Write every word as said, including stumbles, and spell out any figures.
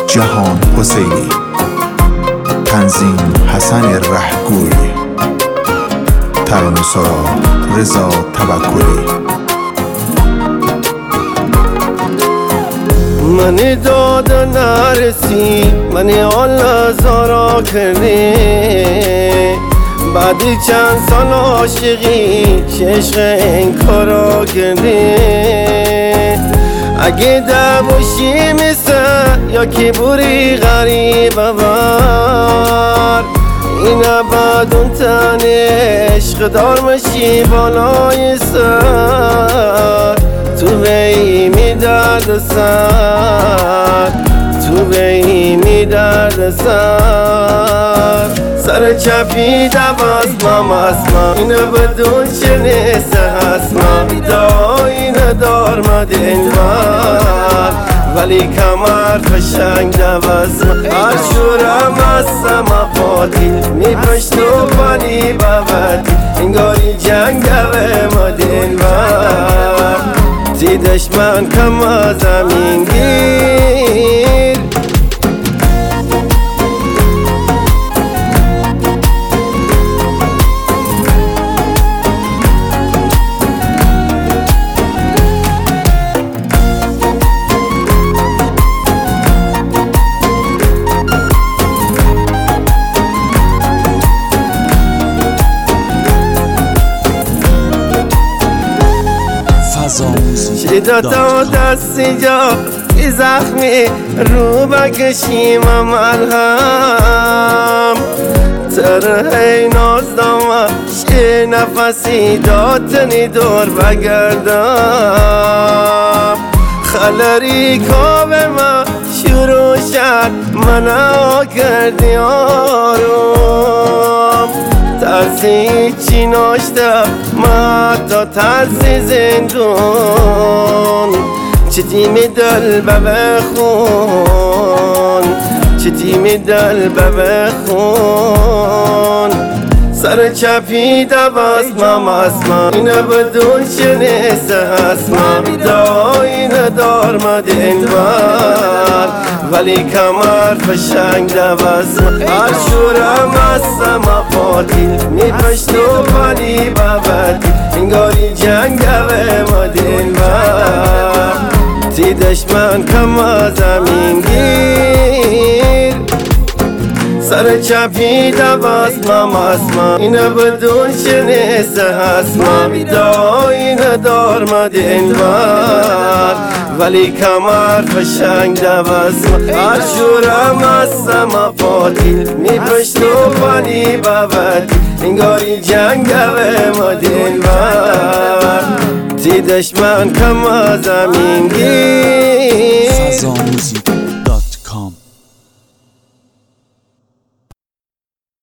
جهان حسینی، تنظیم حسن رهگوی، ترانه سرا رضا توکلی. منی داد نرسی، منی الله زارا کردی، بعدی چند سال عاشقی عشق این کارا کردی. اگه دبوشی مثل یا کی بوری غریب بار، این بعد اون تن عشق دار مشی بالای سر. تو بی می درد سر، تو بی می درد سر. سر چپی دوست مام اسما، اینو بدون چه نیست اسما. دایی ندار مدین بار، ولی کمر فشنگ دوست هر شورم هستم قاتل. می پشتو ولی ببدی، انگاری جنگ دوه مدین بار. تی دشمن کم زمین گیر. شیدا تا دستی جا ای زخمی رو بکشیم ملهم. تره ناز داما شی نفسی داتنی دور بگردم. خلری کاب ما شروع شد منو کردی آروم. ترسی چی ناشتم ما تا ترسی زندون. چه تیمی دل بخون، چه تیمی دل بخون. سر چپی دوست مام اسما، اینو بدون چه نیست اسما. دایی ندار مدین بار، ولی کمر فشنگ دوست هر شورم هستم قاتل. می پشتو ولی ببدی، انگاری جنگ دوه مدین بار. تی دشمن کم زمین گیر. سر چپی دوست مام اسما، اینو بدون چه نیست اسما. دایی ندار مدین بار، ولی کمر فشنگ دوست هر شورم هستم قاتل. می پشتو ولی ببدی، انگاری جنگ دوه مدین بار. تی دشمن کم زمین گیر.